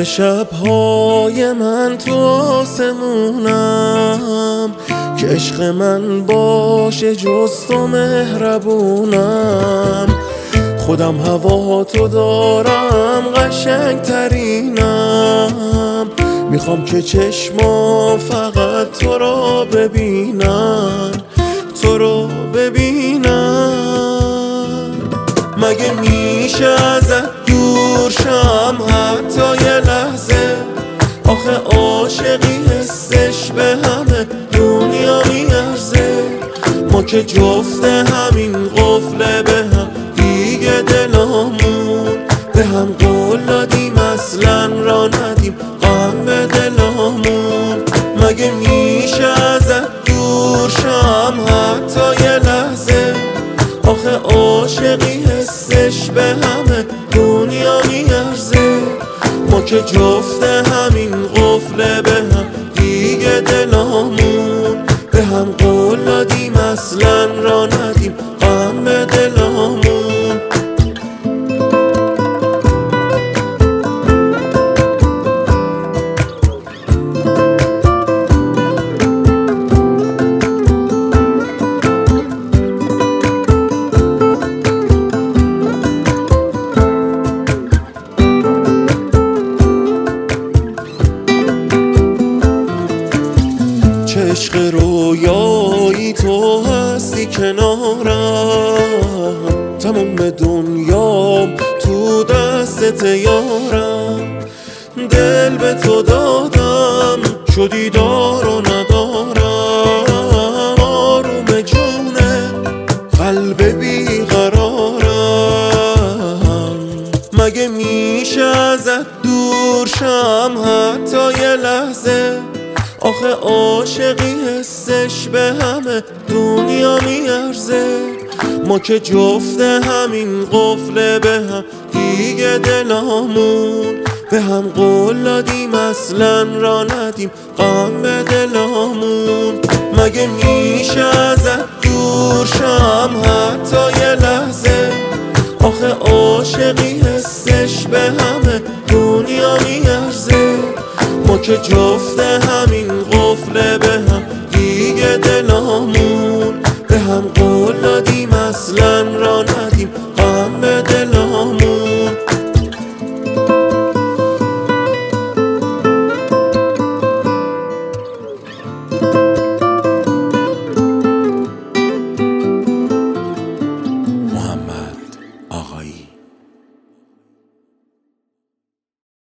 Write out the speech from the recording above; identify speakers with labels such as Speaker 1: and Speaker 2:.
Speaker 1: شب‌های من تو آسمونم که عشق من باشه جز تو مهربونم. خودم هوا تو دارم قشنگ ترینم، میخوام که چشمام فقط تو رو ببینن، تو رو ببینن. مگه میشه ازت دور شم حتی یه لحظه؟ آخه عاشقی حسش به همه دنیا میارزه. ما که جفت همین قفله به هم دیگه دلامون، به هم قول دادیم اصلا را ندیم غم به دلامون. مگه میشه ازت دور شم حتی یه لحظه؟ آخه عاشقی حسش به همه دنیا میارزه. ما که جفت همین قفله به هم دیگه دلامون، به هم قول دادیم اصلا را ندیم غم به دلامون. عشق رویایی تو هستی کنارم، تمام دنیام تو دستت یارم. دل به تو دادم شدی دار و ندارم، آروم جونه قلب بیقرارم. مگه میشه ازت دور شم حتی یه لحظه؟ آخه عاشقی حسش به همه دنیا میارزه. ما که جفت همین قفله به هم دیگه دلامون، به هم قول دادیم اصلا را ندیم غم به دلامون. مگه میشه ازت دور شم حتی یه لحظه؟ آخه عاشقی حسش به همه دنیا میارزه. ما که جفت همین قفله به هم دیگه دلامون، به هم قول دادیم اصلا را ندیم غم به دلامون. محمد آقایی.